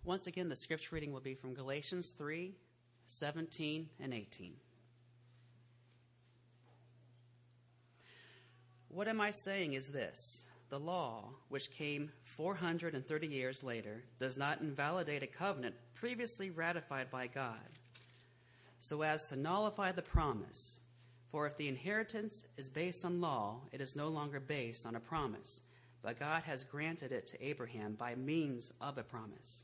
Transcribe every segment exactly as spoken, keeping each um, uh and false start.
Once again, the scripture reading will be from Galatians three, seventeen and eighteen. What am I saying is this: the law, which came four hundred thirty years later, does not invalidate a covenant previously ratified by God, so as to nullify the promise. For if the inheritance is based on law, it is no longer based on a promise, but God has granted it to Abraham by means of a promise.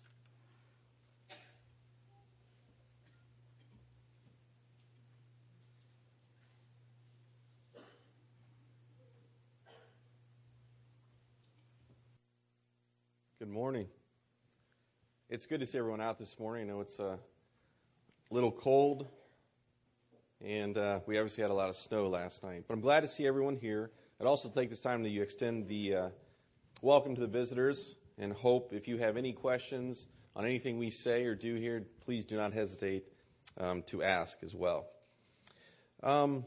Good morning. It's good to see everyone out this morning. I know it's a little cold, and uh, we obviously had a lot of snow last night. But I'm glad to see everyone here. I'd also take this time to extend the uh, welcome to the visitors, and hope if you have any questions on anything we say or do here, please do not hesitate um, to ask as well. Um,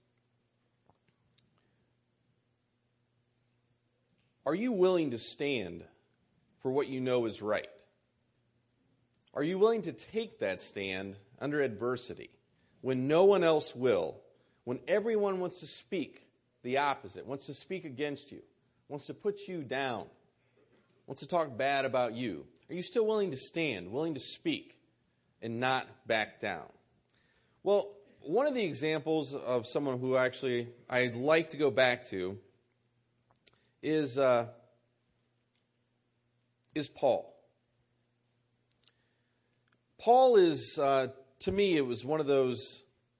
are you willing to stand for what you know is right? Are you willing to take that stand under adversity when no one else will, when everyone wants to speak the opposite, wants to speak against you, wants to put you down, wants to talk bad about you? Are you still willing to stand, willing to speak, and not back down? Well, one of the examples of someone who actually I'd like to go back to is uh, is Paul. Paul is, uh, to me, it was one of those,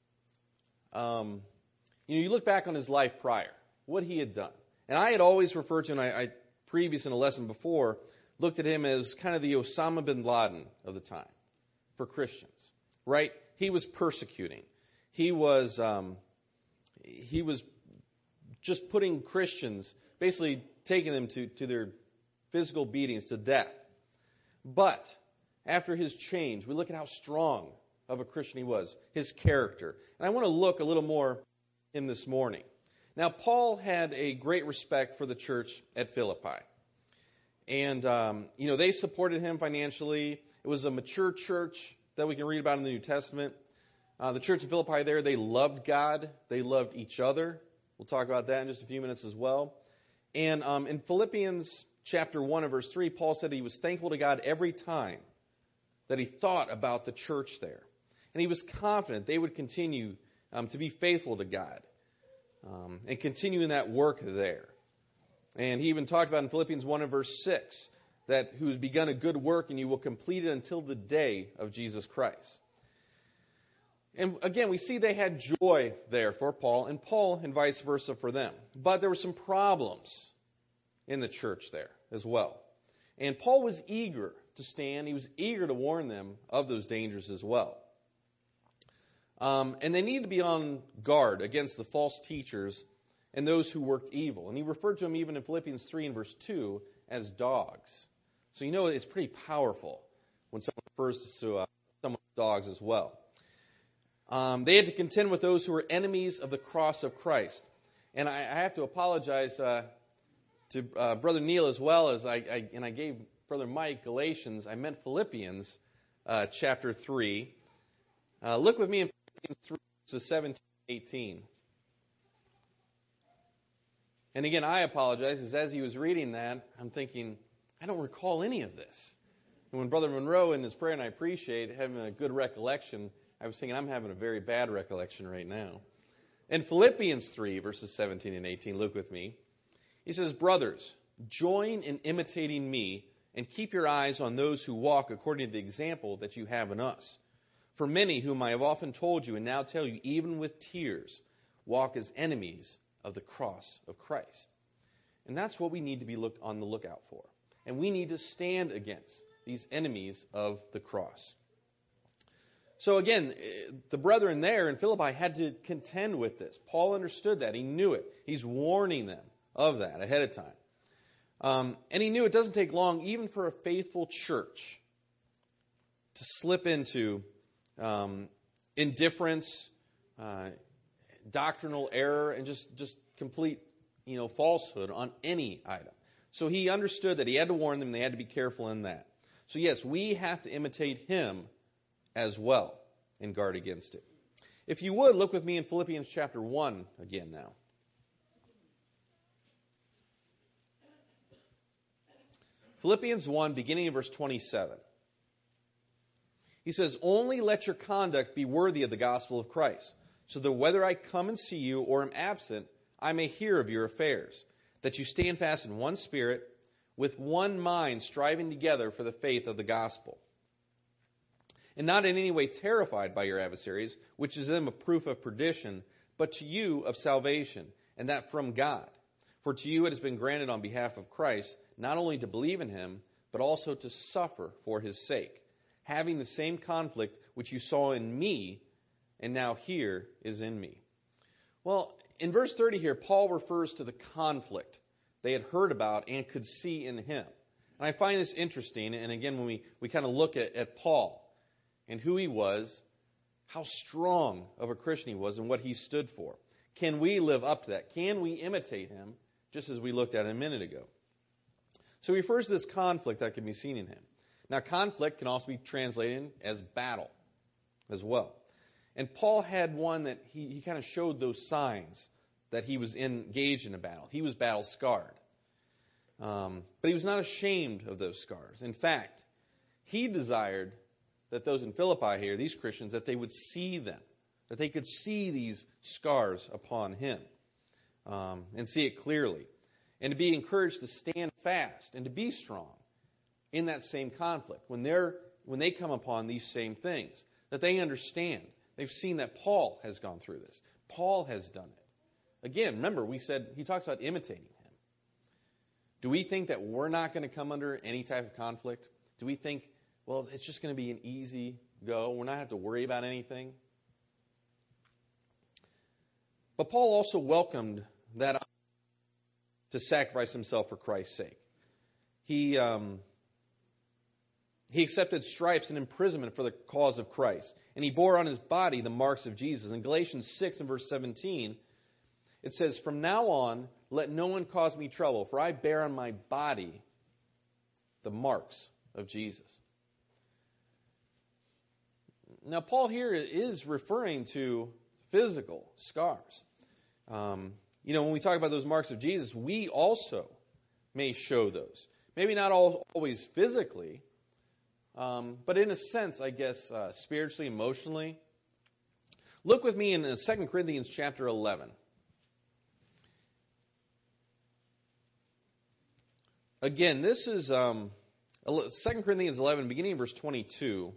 um, you know, you look back on his life prior, what he had done. And I had always referred to, and I, I previous in a lesson before, looked at him as kind of the Osama bin Laden of the time for Christians, right? He was persecuting. He was, um, he was just putting Christians, basically taking them to, to their physical beatings, to death. But after his change, we look at how strong of a Christian he was, his character. And I want to look a little more in this morning. Now, Paul had a great respect for the church at Philippi. And, um, you know, they supported him financially. It was a mature church that we can read about in the New Testament. Uh, the church in Philippi there, they loved God. They loved each other. We'll talk about that in just a few minutes as well. And um, in Philippians chapter one and verse three, Paul said he was thankful to God every time that he thought about the church there. And he was confident they would continue um, to be faithful to God um, and continue in that work there. And he even talked about in Philippians one and verse six that who's begun a good work and you will complete it until the day of Jesus Christ. And again, we see they had joy there for Paul, and Paul and vice versa for them. But there were some problems in the church there as well. And Paul was eager to stand. He was eager to warn them of those dangers as well. Um, and they needed to be on guard against the false teachers and those who worked evil. And he referred to them even in Philippians three and verse two as dogs. So you know it's pretty powerful when someone refers to uh, someone as dogs as well. Um, they had to contend with those who were enemies of the cross of Christ. And I, I have to apologize uh, to uh, Brother Neil as well as I, I and I gave Brother Mike Galatians. I meant Philippians uh, chapter three. Uh, look with me in Philippians three, verses seventeen and eighteen. And again, I apologize, because as he was reading that, I'm thinking, I don't recall any of this. And when Brother Monroe in his prayer, and I appreciate having a good recollection, I was thinking I'm having a very bad recollection right now. In Philippians three, verses seventeen and eighteen, look with me. He says, brothers, join in imitating me and keep your eyes on those who walk according to the example that you have in us. For many whom I have often told you and now tell you, even with tears, walk as enemies of the cross of Christ. And that's what we need to be look on the lookout for. And we need to stand against these enemies of the cross. So again, the brethren there in Philippi had to contend with this. Paul understood that. He knew it. He's warning them of that ahead of time. Um, and he knew it doesn't take long, even for a faithful church, to slip into um, indifference, uh, doctrinal error, and just, just complete, you know, falsehood on any item. So he understood that he had to warn them. They had to be careful in that. So yes, we have to imitate him as well and guard against it. If you would, look with me in Philippians chapter one again now. Philippians one, beginning in verse twenty-seven. He says, "Only let your conduct be worthy of the gospel of Christ, so that whether I come and see you or am absent, I may hear of your affairs, that you stand fast in one spirit, with one mind striving together for the faith of the gospel. And not in any way terrified by your adversaries, which is them a proof of perdition, but to you of salvation, and that from God. For to you it has been granted on behalf of Christ, not only to believe in him, but also to suffer for his sake, having the same conflict which you saw in me, and now here is in me." Well, in verse thirty here, Paul refers to the conflict they had heard about and could see in him. And I find this interesting, and again, when we, we kind of look at, at Paul and who he was, how strong of a Christian he was and what he stood for. Can we live up to that? Can we imitate him, just as we looked at a minute ago? So he refers to this conflict that can be seen in him. Now, conflict can also be translated as battle as well. And Paul had one that he, he kind of showed those signs that he was engaged in a battle. He was battle scarred. Um, but he was not ashamed of those scars. In fact, he desired that those in Philippi here, these Christians, that they would see them, that they could see these scars upon him um, and see it clearly, and to be encouraged to stand fast and to be strong in that same conflict when they're when they come upon these same things, that they understand. They've seen that Paul has gone through this. Paul has done it. Again, remember, we said he talks about imitating him. Do we think that we're not going to come under any type of conflict? Do we think, well, it's just going to be an easy go? We're not have to worry about anything? But Paul also welcomed that to sacrifice himself for Christ's sake. He um, he accepted stripes and imprisonment for the cause of Christ, and he bore on his body the marks of Jesus. In Galatians six and verse seventeen, it says, "From now on, let no one cause me trouble, for I bear on my body the marks of Jesus." Now, Paul here is referring to physical scars. Um, you know, when we talk about those marks of Jesus, we also may show those. Maybe not all, always physically, um, but in a sense, I guess, uh, spiritually, emotionally. Look with me in uh, Second Corinthians chapter eleven. Again, this is um, Second Corinthians eleven, beginning in verse twenty-two.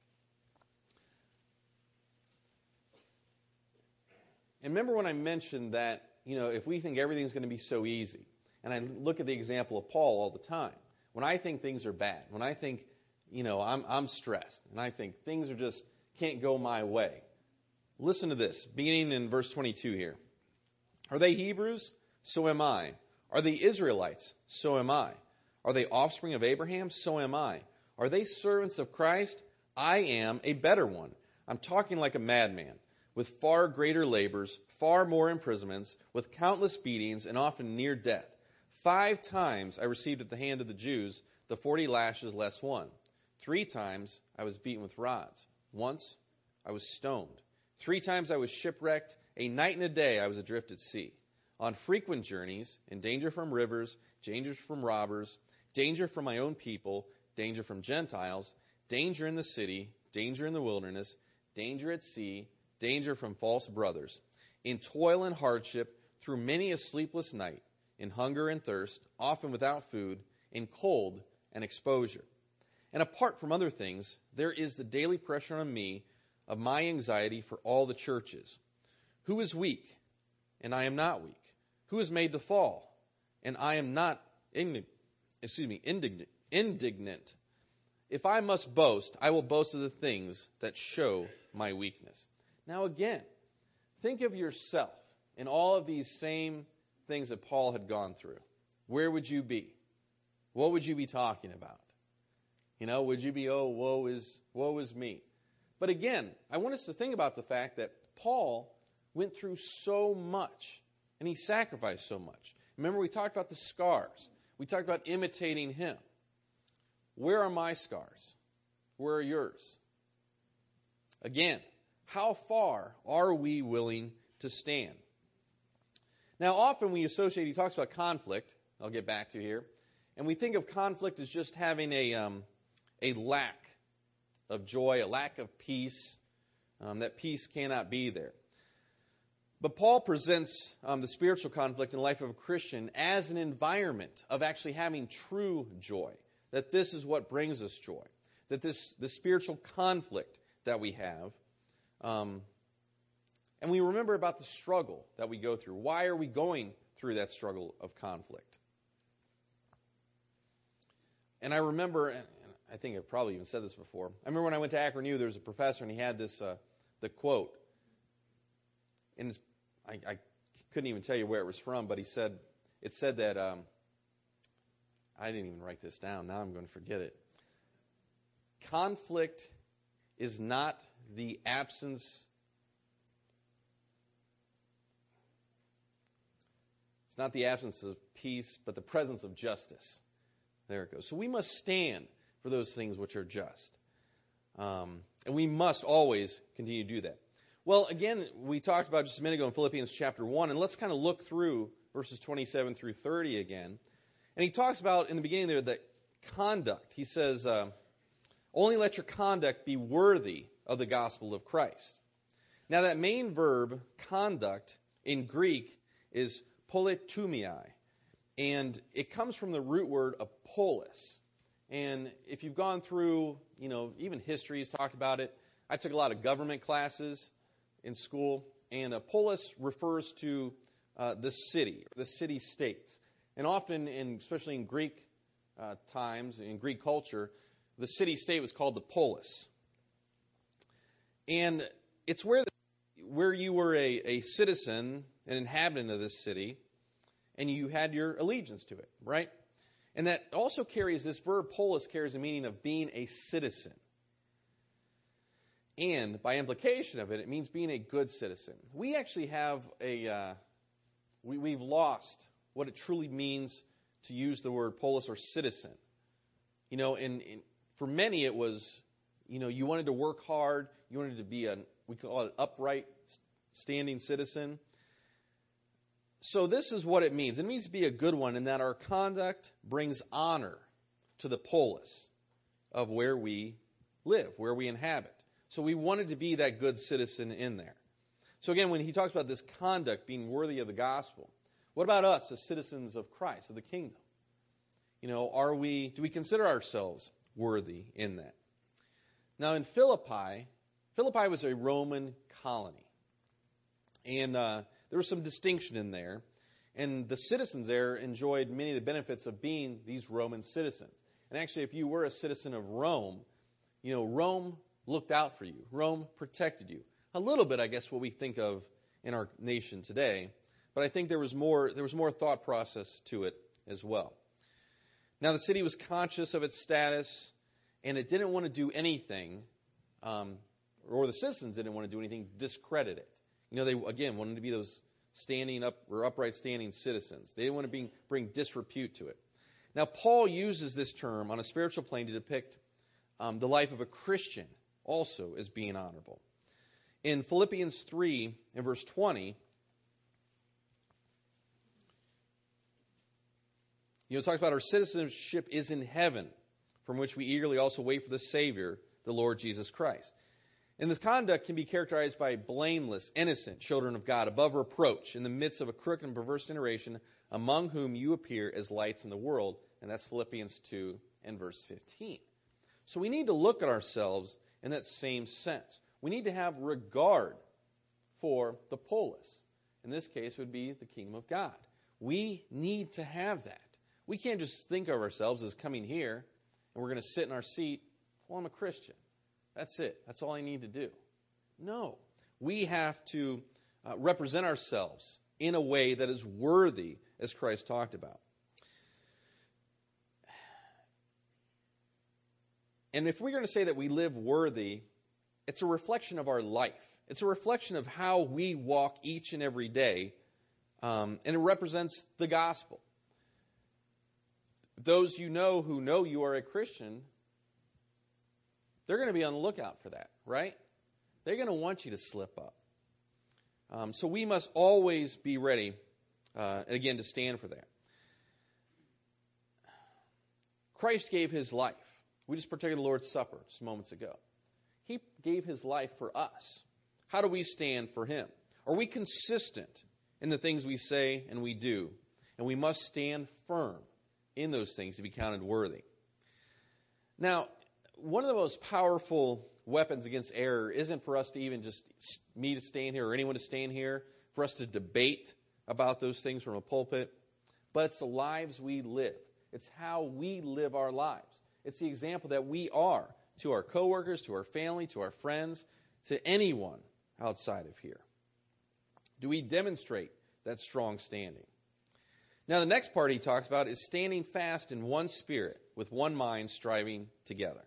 And remember when I mentioned that, you know, if we think everything's going to be so easy, and I look at the example of Paul all the time, when I think things are bad, when I think, you know, I'm, I'm stressed, and I think things are just can't go my way. Listen to this, beginning in verse twenty-two here. "Are they Hebrews? So am I. Are they Israelites? So am I. Are they offspring of Abraham? So am I. Are they servants of Christ? I am a better one. I'm talking like a madman, with far greater labors, far more imprisonments, with countless beatings, and often near death. Five times I received at the hand of the Jews the forty lashes less one. Three times I was beaten with rods. Once I was stoned. Three times I was shipwrecked. A night and a day I was adrift at sea. On frequent journeys, in danger from rivers, danger from robbers, danger from my own people, danger from Gentiles, danger in the city, danger in the wilderness, danger at sea, danger from false brothers, in toil and hardship, through many a sleepless night, in hunger and thirst, often without food, in cold and exposure. And apart from other things, there is the daily pressure on me of my anxiety for all the churches. Who is weak, and I am not weak? Who is made to fall, and I am not indignant? Excuse me, indignant. Indignant. If I must boast, I will boast of the things that show my weakness." Now again, think of yourself in all of these same things that Paul had gone through. Where would you be? What would you be talking about? You know, would you be, oh, woe is, woe is me? But again, I want us to think about the fact that Paul went through so much, and he sacrificed so much. Remember, we talked about the scars. We talked about imitating him. where are my scars? Where are yours? Again, how far are we willing to stand? Now, often we associate, he talks about conflict, I'll get back to here, and we think of conflict as just having a, um, a lack of joy, a lack of peace, um, that peace cannot be there. But Paul presents um, the spiritual conflict in the life of a Christian as an environment of actually having true joy, that this is what brings us joy, that this the spiritual conflict that we have, um, and we remember about the struggle that we go through. Why are we going through that struggle of conflict? And I remember, and I think I've probably even said this before, I remember when I went to Akron U, there was a professor, and he had this, uh, the quote, and it's, I, I couldn't even tell you where it was from, but he said, it said that, um, I didn't even write this down, now I'm going to forget it. Conflict is not the absence, it's not the absence of peace, but the presence of justice. There it goes. So we must stand for those things which are just. Um, and we must always continue to do that. Well, again, we talked about just a minute ago in Philippians chapter one, and let's kind of look through verses twenty-seven through thirty again. And he talks about, in the beginning there, the conduct. He says, uh, only let your conduct be worthy of the gospel of Christ. Now that main verb, conduct, in Greek is politumiai. And it comes from the root word of polis. And if you've gone through, you know, even history has talked about it. I took a lot of government classes in school, and a polis refers to uh, the city, the city-states. And often, in, especially in Greek uh, times, in Greek culture, the city-state was called the polis. And it's where, the, where you were a, a citizen, an inhabitant of this city, and you had your allegiance to it, right? And that also carries, this verb polis carries the meaning of being a citizen. And by implication of it, it means being a good citizen. We actually have a, uh, we, we've lost what it truly means to use the word polis or citizen. You know, and, and for many it was, you know, you wanted to work hard, you wanted to be a, we call it an upright, standing citizen. So this is what it means. It means to be a good one in that our conduct brings honor to the polis of where we live, where we inhabit. So we wanted to be that good citizen in there. So again, when he talks about this conduct being worthy of the gospel, what about us as citizens of Christ, of the kingdom? You know, are we, do we consider ourselves worthy in that? Now in Philippi, Philippi was a Roman colony. And uh, there was some distinction in there. And the citizens there enjoyed many of the benefits of being these Roman citizens. And actually, if you were a citizen of Rome, you know, Rome looked out for you. Rome protected you. A little bit, I guess, what we think of in our nation today. But I think there was more, there was more thought process to it as well. Now, the city was conscious of its status, and it didn't want to do anything, um, or the citizens didn't want to do anything to discredit it. You know, they, again, wanted to be those standing up or upright standing citizens. They didn't want to be, bring disrepute to it. Now, Paul uses this term on a spiritual plane to depict um, the life of a Christian also as being honorable. In Philippians three, in verse twenty, you know, it talks about our citizenship is in heaven, from which we eagerly also wait for the Savior, the Lord Jesus Christ. And this conduct can be characterized by blameless, innocent children of God, above reproach, in the midst of a crooked and perverse generation, among whom you appear as lights in the world. And that's Philippians two and verse fifteen. So we need to look at ourselves in that same sense. We need to have regard for the polis. In this case, it would be the kingdom of God. We need to have that. We can't just think of ourselves as coming here and we're going to sit in our seat. Well, I'm a Christian. That's it. That's all I need to do. No. We have to uh, represent ourselves in a way that is worthy, as Christ talked about. And if we're going to say that we live worthy, it's a reflection of our life. It's a reflection of how we walk each and every day, um, and it represents the gospel. those you know who know you are a Christian, they're going to be on the lookout for that, right? They're going to want you to slip up. Um, so we must always be ready, uh, again, to stand for that. Christ gave his life. We just partook of the Lord's Supper just moments ago. He gave his life for us. How do we stand for him? Are we consistent in the things we say and we do? And we must stand firm in those things to be counted worthy. Now, one of the most powerful weapons against error isn't for us to even just, me to stand here or anyone to stand here, for us to debate about those things from a pulpit, but it's the lives we live. It's how we live our lives. It's the example that we are to our coworkers, to our family, to our friends, to anyone outside of here. Do we demonstrate that strong standing? Now, the next part he talks about is standing fast in one spirit, with one mind, striving together.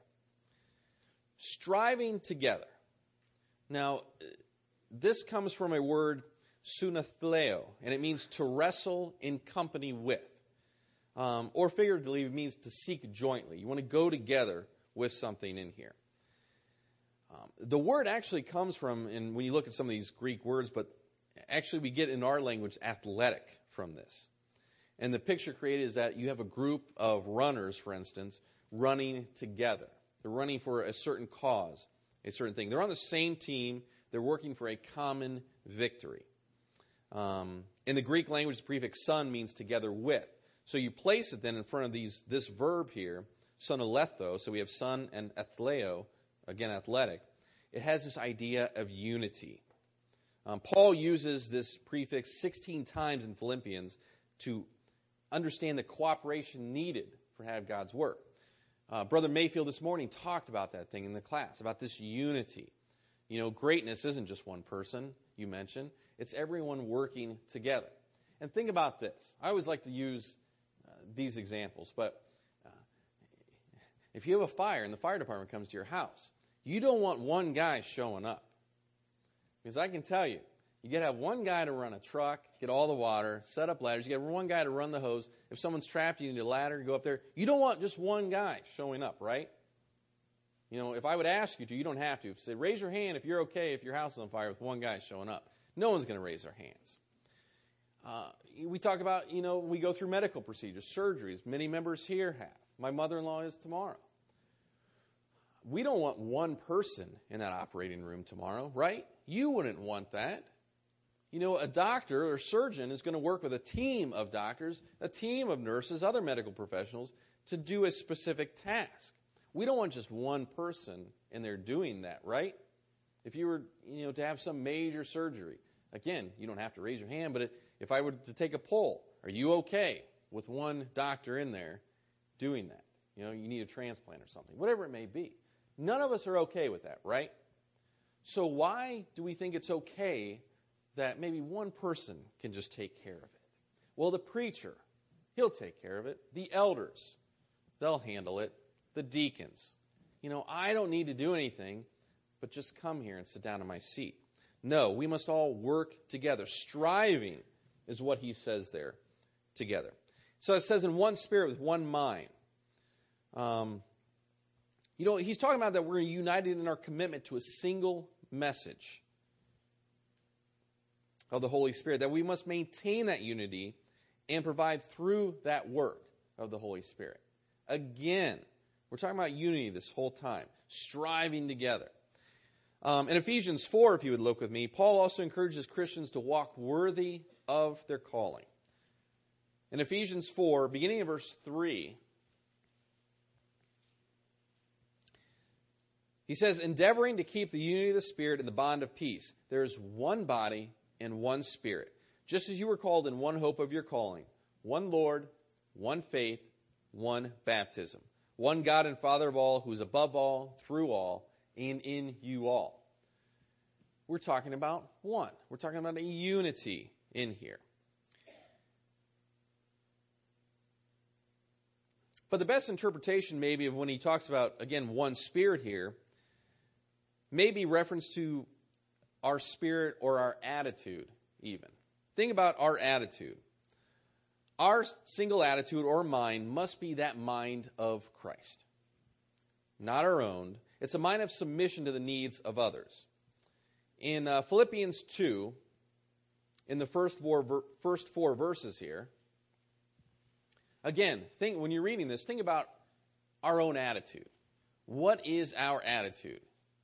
Striving together. Now, this comes from a word, sunathleo, and it means to wrestle in company with. Um, or figuratively, it means to seek jointly. You want to go together with something in here. Um, the word actually comes from, and when you look at some of these Greek words, but actually we get in our language athletic from this. And the picture created is that you have a group of runners, for instance, running together. They're running for a certain cause, a certain thing. They're on the same team. They're working for a common victory. Um, in the Greek language, the prefix son means together with. So you place it then in front of these this verb here, sonaletho. So we have son and athleo, again athletic. It has this idea of unity. Um, Paul uses this prefix sixteen times in Philippians to understand the cooperation needed for have God's work. Uh, Brother Mayfield this morning talked about that thing in the class, about this unity. You know, greatness isn't just one person, you mentioned. It's everyone working together. And think about this. I always like to use uh, these examples, but uh, if you have a fire and the fire department comes to your house, you don't want one guy showing up. Because I can tell you, you got to have one guy to run a truck, get all the water, set up ladders. You got one guy to run the hose. If someone's trapped, you need a ladder to go up there. You don't want just one guy showing up, right? You know, if I would ask you to, you don't have to. Say, raise your hand if you're okay if your house is on fire with one guy showing up. No one's going to raise their hands. Uh, we talk about, you know, we go through medical procedures, surgeries. Many members here have. My mother-in-law is tomorrow. We don't want one person in that operating room tomorrow, right? You wouldn't want that. You know, a doctor or surgeon is going to work with a team of doctors, a team of nurses, other medical professionals to do a specific task. We don't want just one person in there doing that, right? If you were, you know, to have some major surgery, again, you don't have to raise your hand, but if I were to take a poll, are you okay with one doctor in there doing that? You know, you need a transplant or something, whatever it may be. None of us are okay with that, right? So why do we think it's okay that maybe one person can just take care of it? Well, the preacher, he'll take care of it. The elders, they'll handle it. The deacons. You know, I don't need to do anything, but just come here and sit down in my seat. No, we must all work together. Striving is what he says there, together. So it says in one spirit with one mind. Um, you know, he's talking about that we're united in our commitment to a single message of the Holy Spirit, that we must maintain that unity and provide through that work of the Holy Spirit. Again, we're talking about unity this whole time, striving together. Um, in Ephesians four, if you would look with me, Paul also encourages Christians to walk worthy of their calling. In Ephesians four, beginning in verse three, he says, endeavoring to keep the unity of the Spirit in the bond of peace. There is one body and one Spirit, just as you were called in one hope of your calling, one Lord, one faith, one baptism, one God and Father of all, who is above all, through all, and in you all. We're talking about one. We're talking about a unity in here. But the best interpretation maybe of when he talks about, again, one Spirit here, may be reference to our spirit or our attitude even. Think about our attitude. Our single attitude or mind must be that mind of Christ, not our own. It's a mind of submission to the needs of others. In uh, Philippians two, in the first four, first four verses here, again, think when you're reading this, think about our own attitude. What is our attitude?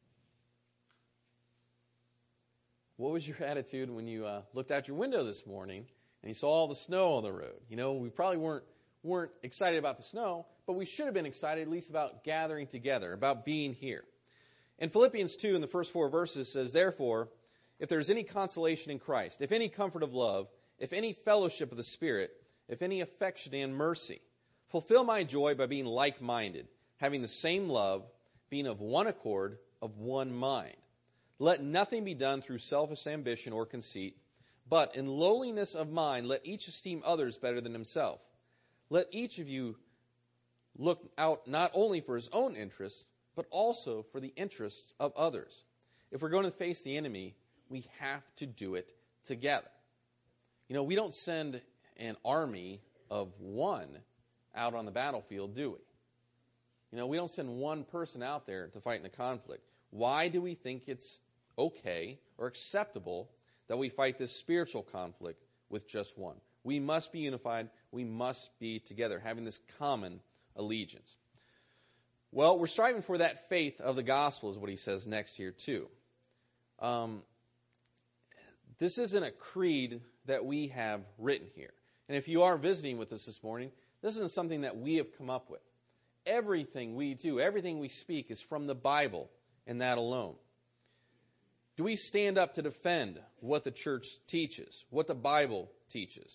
What was your attitude when you uh, looked out your window this morning and you saw all the snow on the road? You know, we probably weren't weren't excited about the snow, but we should have been excited at least about gathering together, about being here. In Philippians two, in the first four verses, says, "Therefore, if there is any consolation in Christ, if any comfort of love, if any fellowship of the Spirit, if any affection and mercy, fulfill my joy by being like-minded, having the same love, being of one accord, of one mind. Let nothing be done through selfish ambition or conceit, but in lowliness of mind let each esteem others better than himself. Let each of you look out not only for his own interests, but also for the interests of others." If we're going to face the enemy, we have to do it together. You know, we don't send an army of one out on the battlefield, do we? You know, we don't send one person out there to fight in a conflict. Why do we think it's okay or acceptable that we fight this spiritual conflict with just one? We must be unified. We must be together, having this common allegiance. Well, we're striving for that faith of the gospel is what he says next here too. Um, this isn't a creed that we have written here. And if you are visiting with us this morning, this isn't something that we have come up with. Everything we do, everything we speak is from the Bible and that alone. Do we stand up to defend what the church teaches, what the Bible teaches?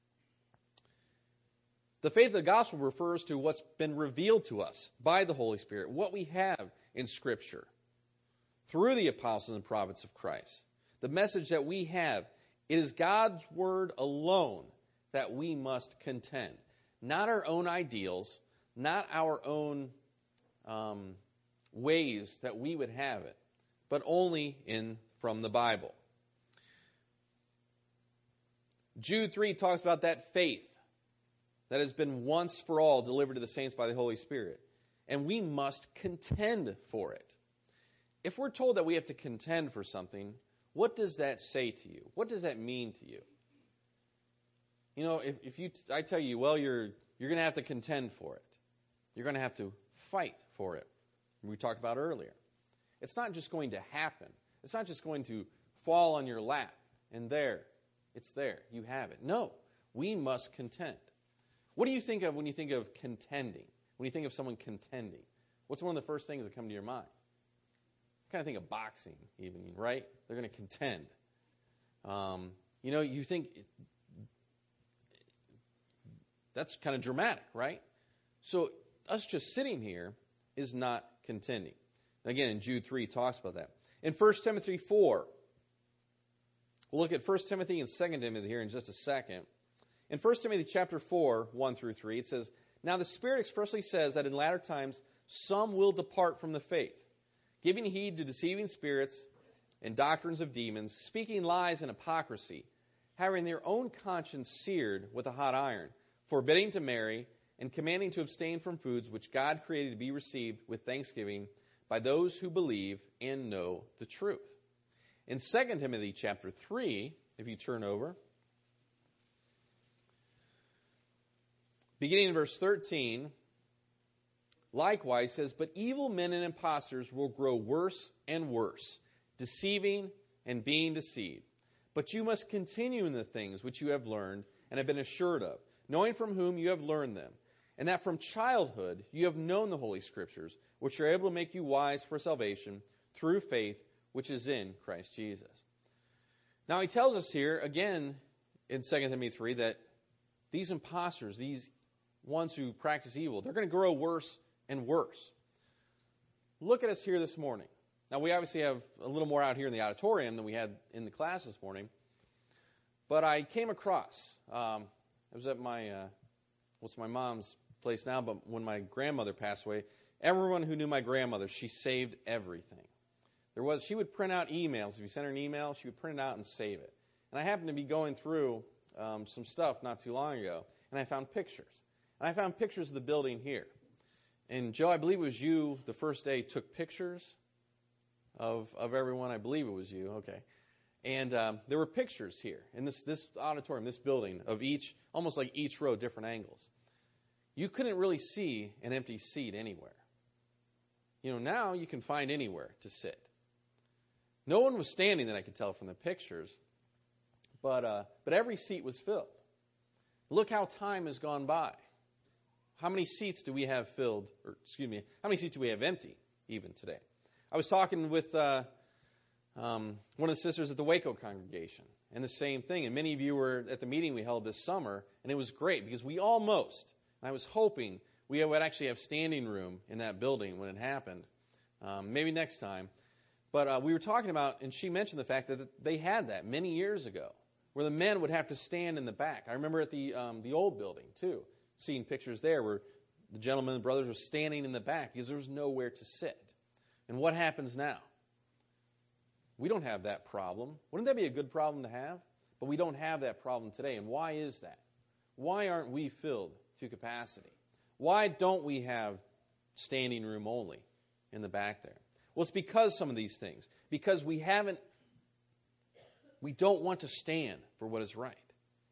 The faith of the gospel refers to what's been revealed to us by the Holy Spirit, what we have in Scripture through the apostles and prophets of Christ. The message that we have, it is God's word alone that we must contend. Not our own ideals, not our own um, ways that we would have it, but only in from the Bible. Jude three talks about that faith that has been once for all delivered to the saints by the Holy Spirit. And we must contend for it. If we're told that we have to contend for something, what does that say to you? What does that mean to you? You know, if, if you, I tell you, well, you're you're going to have to contend for it. You're going to have to fight for it. We talked about earlier. It's not just going to happen. It's not just going to fall on your lap and there, it's there. You have it. No, we must contend. What do you think of when you think of contending? When you think of someone contending? What's one of the first things that come to your mind? You kind of think of boxing even, right? They're going to contend. Um, you know, you think that's kind of dramatic, right? So us just sitting here is not contending. Again, in Jude three talks about that. In First Timothy four, we'll look at First Timothy and Second Timothy here in just a second. In First Timothy chapter four, one through three, it says, "Now the Spirit expressly says that in latter times some will depart from the faith, giving heed to deceiving spirits and doctrines of demons, speaking lies and hypocrisy, having their own conscience seared with a hot iron, forbidding to marry, and commanding to abstain from foods which God created to be received with thanksgiving by those who believe and know the truth." In Second Timothy chapter three, if you turn over, beginning in verse thirteen, likewise says, "But evil men and impostors will grow worse and worse, deceiving and being deceived. But you must continue in the things which you have learned and have been assured of, knowing from whom you have learned them, and that from childhood you have known the Holy Scriptures, which are able to make you wise for salvation through faith which is in Christ Jesus." Now he tells us here, again, in Second Timothy three, that these impostors, these ones who practice evil, they're going to grow worse and worse. Look at us here this morning. Now, we obviously have a little more out here in the auditorium than we had in the class this morning. But I came across, um, I was at my, uh, what's my mom's place now, but when my grandmother passed away, everyone who knew my grandmother, she saved everything. There was, she would print out emails. If you sent her an email, she would print it out and save it. And I happened to be going through um, some stuff not too long ago. and I found pictures. And I found pictures of the building here. And Joe, I believe it was you the first day took pictures of of everyone. I believe it was you. Okay. And um, there were pictures here in this this auditorium, this building, of each, almost like each row, different angles. You couldn't really see an empty seat anywhere. You know, now you can find anywhere to sit. No one was standing that I could tell from the pictures, but uh, but every seat was filled. Look how time has gone by. How many seats do we have filled, or excuse me, how many seats do we have empty even today? I was talking with uh, um, one of the sisters at the Waco congregation, and the same thing. And many of you were at the meeting we held this summer, and it was great because we almost, and I was hoping we would actually have standing room in that building when it happened. Um, maybe next time. But uh, we were talking about, and she mentioned the fact that they had that many years ago, where the men would have to stand in the back. I remember at the um, the old building, too, seeing pictures there where the gentlemen and brothers were standing in the back because there was nowhere to sit. And what happens now? We don't have that problem. Wouldn't that be a good problem to have? But we don't have that problem today. And why is that? Why aren't we filled to capacity? Why don't we have standing room only in the back there? Well, it's because some of these things. Because we haven't, we don't want to stand for what is right.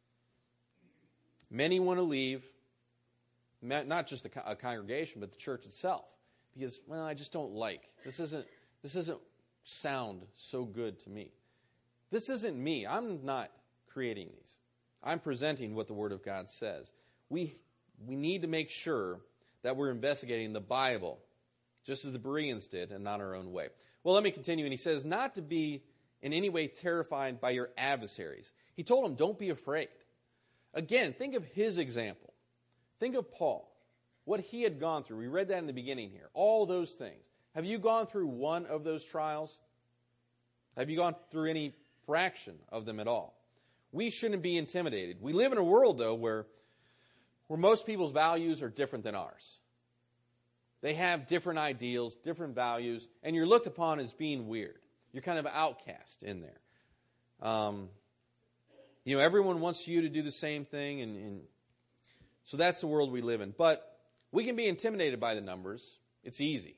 Many want to leave, not just a congregation, but the church itself. Because, well, I just don't like. This isn't, this isn't sound so good to me. This isn't me. I'm not creating these. I'm presenting what the Word of God says. We, we need to make sure that we're investigating the Bible just as the Bereans did, and not our own way. Well, let me continue. And he says, not to be in any way terrified by your adversaries. He told them, don't be afraid. Again, think of his example. Think of Paul, what he had gone through. We read that in the beginning here. All those things. Have you gone through one of those trials? Have you gone through any fraction of them at all? We shouldn't be intimidated. We live in a world, though, where, where most people's values are different than ours. They have different ideals, different values, and you're looked upon as being weird. You're kind of an outcast in there. Um, you know, everyone wants you to do the same thing, and, and so that's the world we live in. But we can be intimidated by the numbers. It's easy.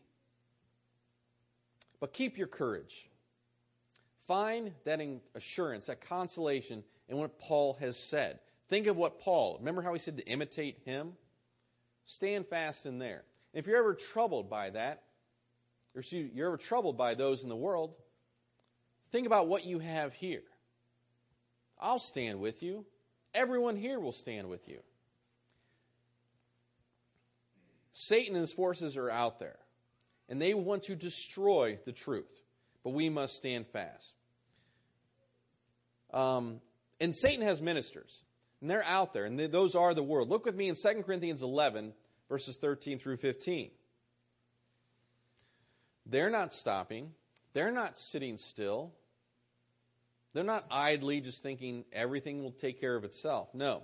But keep your courage. Find that assurance, that consolation in what Paul has said. Think of what Paul, remember how he said to imitate him? Stand fast in there. If you're ever troubled by that, or you're ever troubled by those in the world, think about what you have here. I'll stand with you. Everyone here will stand with you. Satan and his forces are out there, and they want to destroy the truth, but we must stand fast. Um, and Satan has ministers, and they're out there, and they, those are the world. Look with me in Second Corinthians eleven, verses thirteen through fifteen. They're not stopping. They're not sitting still. They're not idly just thinking everything will take care of itself. No.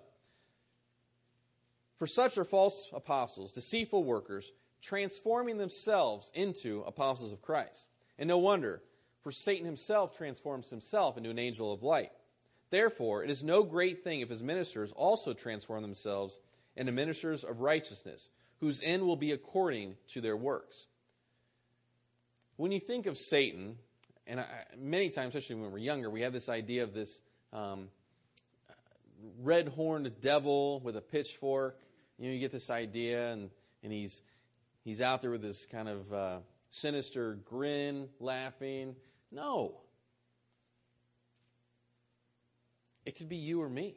For such are false apostles, deceitful workers, transforming themselves into apostles of Christ. And no wonder, for Satan himself transforms himself into an angel of light. Therefore, it is no great thing if his ministers also transform themselves into ministers of righteousness, whose end will be according to their works. When you think of Satan, and I, many times, especially when we're younger, we have this idea of this um, red-horned devil with a pitchfork. You know, you get this idea, and, and he's he's out there with this kind of uh, sinister grin, laughing. No. It could be you or me.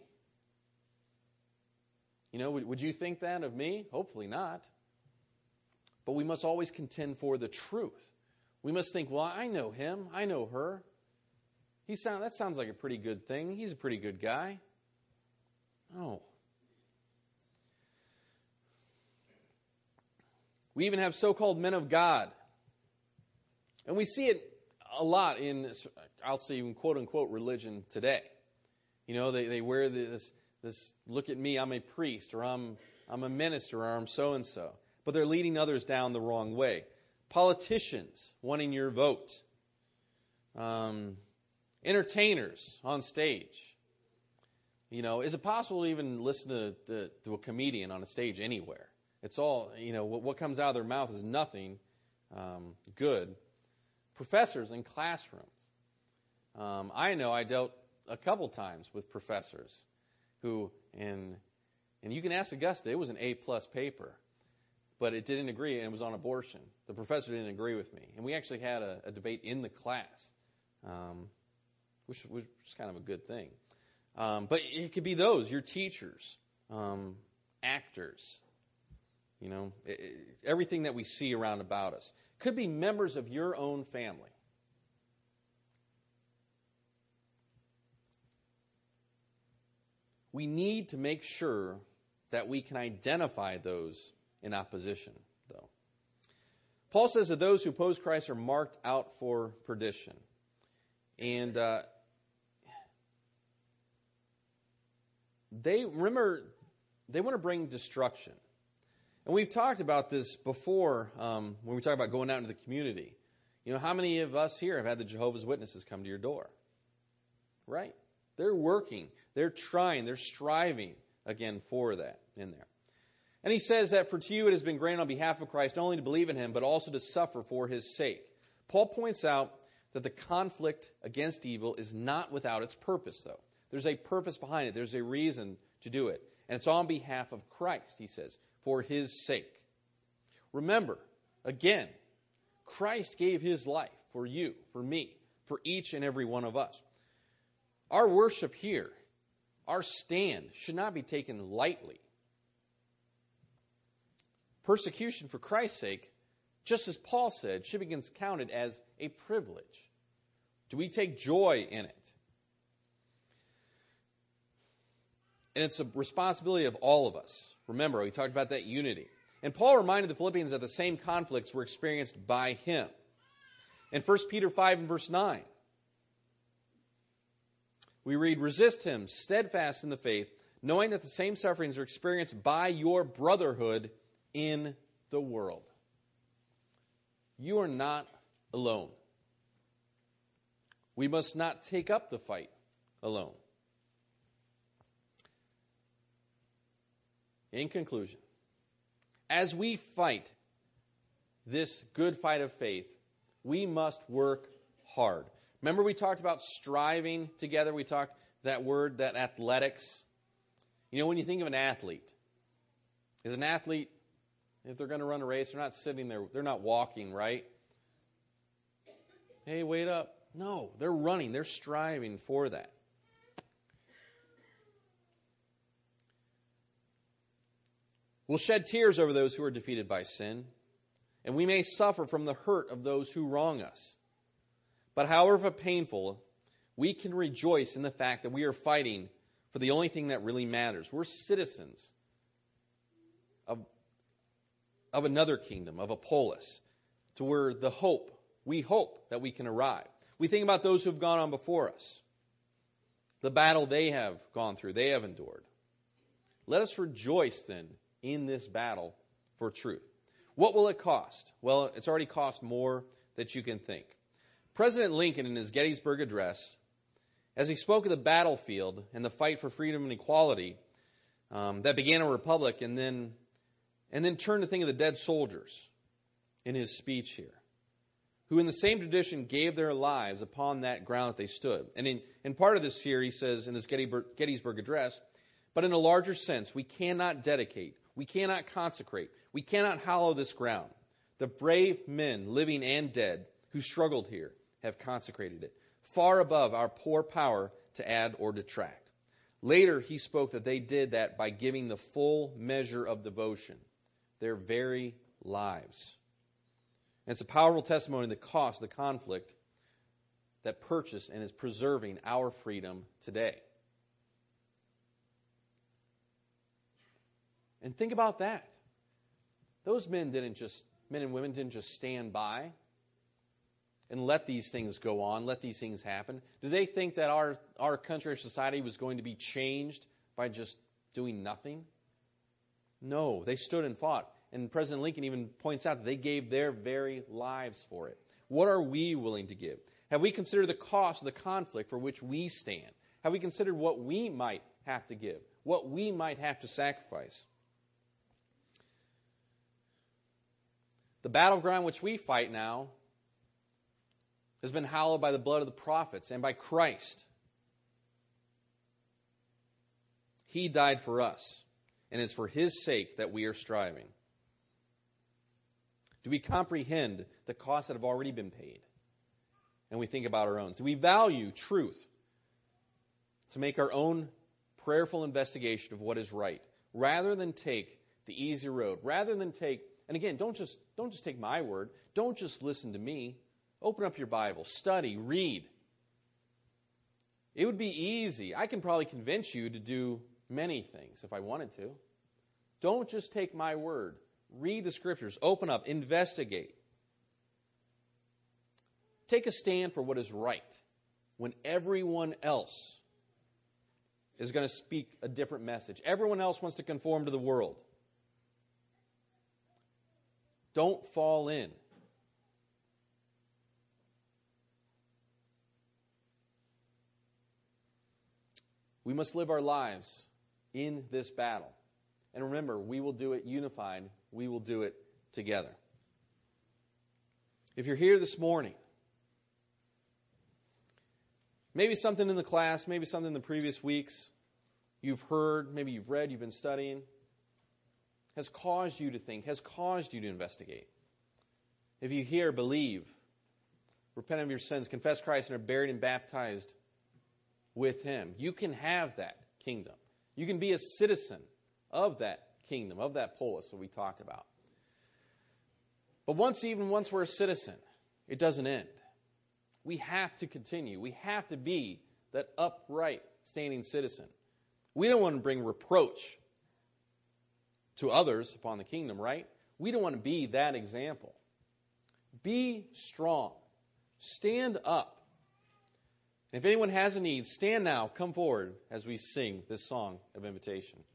You know, would, would you think that of me? Hopefully not. But we must always contend for the truth. We must think, well, I know him. I know her. He sound, that sounds like a pretty good thing. He's a pretty good guy. No. We even have so-called men of God. And we see it a lot in, I'll say even quote-unquote religion today. You know, they, they wear this, this, look at me, I'm a priest, or I'm, I'm a minister, or I'm so-and-so. But they're leading others down the wrong way. Politicians wanting your vote. Um, entertainers on stage. You know, is it possible to even listen to, to, to a comedian on a stage anywhere? It's all, you know, what, what comes out of their mouth is nothing um, good. Professors in classrooms. Um, I know I dealt a couple times with professors who, in, and you can ask Augusta, it was an A-plus paper, but it didn't agree, and it was on abortion. The professor didn't agree with me. And we actually had a, a debate in the class, um, which was kind of a good thing. Um, but it could be those, your teachers, um, actors, you know, it, it, everything that we see around about us. Could be members of your own family. We need to make sure that we can identify those in opposition, though. Paul says that those who oppose Christ are marked out for perdition. And uh, they, remember, they want to bring destruction. And we've talked about this before um, when we talk about going out into the community. You know, how many of us here have had the Jehovah's Witnesses come to your door? Right? They're working. They're trying. They're striving, again, for that in there. And he says that for to you it has been granted on behalf of Christ not only to believe in him, but also to suffer for his sake. Paul points out that the conflict against evil is not without its purpose, though. There's a purpose behind it. There's a reason to do it. And it's on behalf of Christ, he says, for his sake. Remember, again, Christ gave his life for you, for me, for each and every one of us. Our worship here, our stand, should not be taken lightly. Persecution for Christ's sake, just as Paul said, should be counted as a privilege. Do we take joy in it? And it's a responsibility of all of us. Remember, we talked about that unity. And Paul reminded the Philippians that the same conflicts were experienced by him. In First Peter five and verse nine, we read, resist him, steadfast in the faith, knowing that the same sufferings are experienced by your brotherhood in the world. You are not alone. We must not take up the fight alone. In conclusion, as we fight this good fight of faith, we must work hard. Remember we talked about striving together? We talked that word, that athletics. You know, when you think of an athlete, is an athlete, if they're going to run a race, they're not sitting there, they're not walking, right? Hey, wait up. No, they're running, they're striving for that. We'll shed tears over those who are defeated by sin, and we may suffer from the hurt of those who wrong us. But however painful, we can rejoice in the fact that we are fighting for the only thing that really matters. We're citizens of, of another kingdom, of a polis, to where the hope, we hope that we can arrive. We think about those who have gone on before us, the battle they have gone through, they have endured. Let us rejoice then in this battle for truth. What will it cost? Well, it's already cost more than you can think. President Lincoln, in his Gettysburg Address, as he spoke of the battlefield and the fight for freedom and equality um, that began a republic, and then and then turned to think of the dead soldiers in his speech here, who in the same tradition gave their lives upon that ground that they stood. And in, in part of this here, he says in this Gettysburg, Gettysburg Address, but in a larger sense, we cannot dedicate, we cannot consecrate, we cannot hallow this ground. The brave men, living and dead, who struggled here, have consecrated it, far above our poor power to add or detract. Later, he spoke that they did that by giving the full measure of devotion, their very lives. And it's a powerful testimony of the cost, the conflict that purchased and is preserving our freedom today. And think about that. Those men didn't just, men and women didn't just stand by and let these things go on, let these things happen. Do they think that our, our country or society was going to be changed by just doing nothing? No, they stood and fought. And President Lincoln even points out that they gave their very lives for it. What are we willing to give? Have we considered the cost of the conflict for which we stand? Have we considered what we might have to give, what we might have to sacrifice. The battleground which we fight now has been hallowed by the blood of the prophets and by Christ. He died for us, and it's for His sake that we are striving. Do we comprehend the costs that have already been paid? And we think about our own. Do we value truth to make our own prayerful investigation of what is right, rather than take the easy road, rather than take, and again, don't just don't just take my word, don't just listen to me. Open up your Bible, study, read. It would be easy. I can probably convince you to do many things if I wanted to. Don't just take my word. Read the Scriptures. Open up. Investigate. Take a stand for what is right when everyone else is going to speak a different message. Everyone else wants to conform to the world. Don't fall in. We must live our lives in this battle. And remember, we will do it unified. We will do it together. If you're here this morning, maybe something in the class, maybe something in the previous weeks, you've heard, maybe you've read, you've been studying, has caused you to think, has caused you to investigate. If you hear, believe, repent of your sins, confess Christ, and are buried and baptized with Him, you can have that kingdom. You can be a citizen of that kingdom, of that polis that we talked about. But once, even once we're a citizen, it doesn't end. We have to continue. We have to be that upright, standing citizen. We don't want to bring reproach to others upon the kingdom, right? We don't want to be that example. Be strong. Stand up. If anyone has a need, stand now, come forward as we sing this song of invitation.